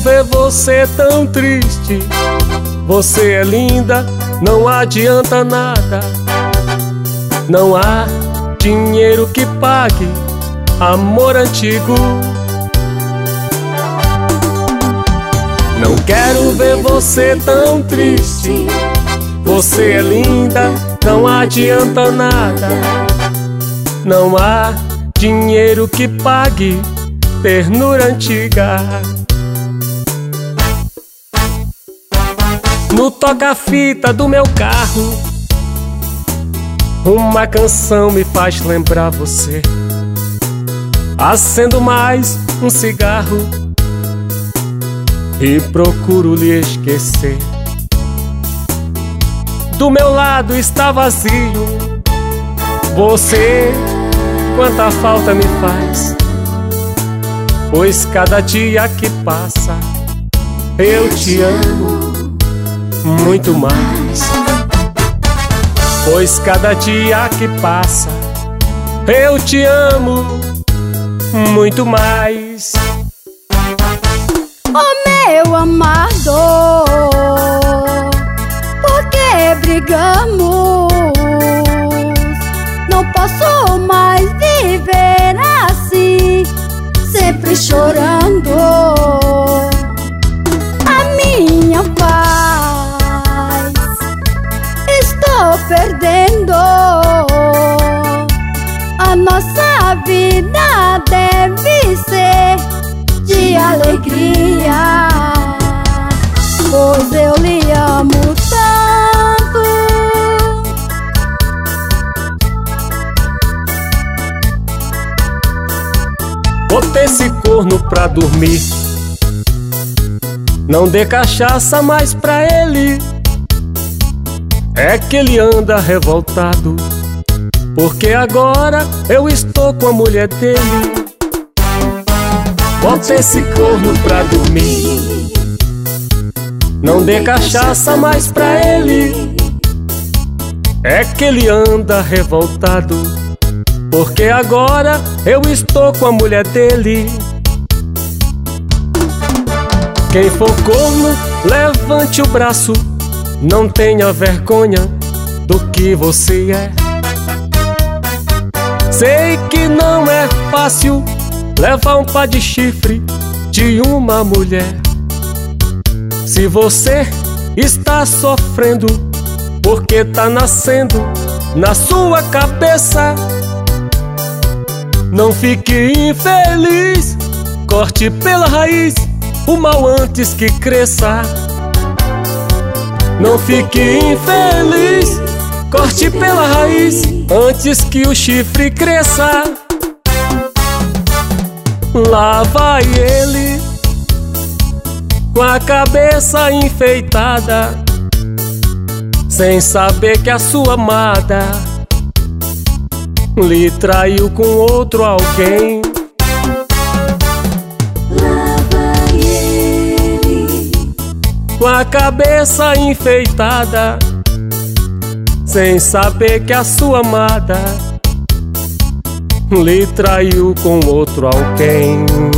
ver você tão triste. Você é linda, não adianta nada. Não há dinheiro que pague amor antigo. Não quero ver você tão triste. Você é linda, não adianta nada. Não há dinheiro que pague ternura antiga. No toca-fita do meu carro, uma canção me faz lembrar você. Acendo mais um cigarro e procuro lhe esquecer. Do meu lado está vazio. Você, quanta falta me faz, pois cada dia que passa eu te amo muito mais. Pois cada dia que passa eu te amo muito mais. Oh meu amado, por que brigamos? Não posso mais viver assim, sempre chorando. A minha paz estou perdendo. A nossa vida deve ser de alegria, pois eu lhe amo tanto. Botei esse corno pra dormir. Não dê cachaça mais pra ele. É que ele anda revoltado, porque agora eu estou com a mulher dele. Bota esse corno pra dormir. Não dê cachaça mais pra ele. É que ele anda revoltado, porque agora eu estou com a mulher dele. Quem for corno, levante o braço. Não tenha vergonha do que você é. Sei que não é fácil levar um par de chifre de uma mulher. Se você está sofrendo porque tá nascendo na sua cabeça, não fique infeliz. Corte pela raiz o mal antes que cresça. Não fique infeliz. Corte pela raiz antes que o chifre cresça. Lá vai ele com a cabeça enfeitada, sem saber que a sua amada lhe traiu com outro alguém. Lá vai ele com a cabeça enfeitada, sem saber que a sua amada lhe traiu com outro alguém.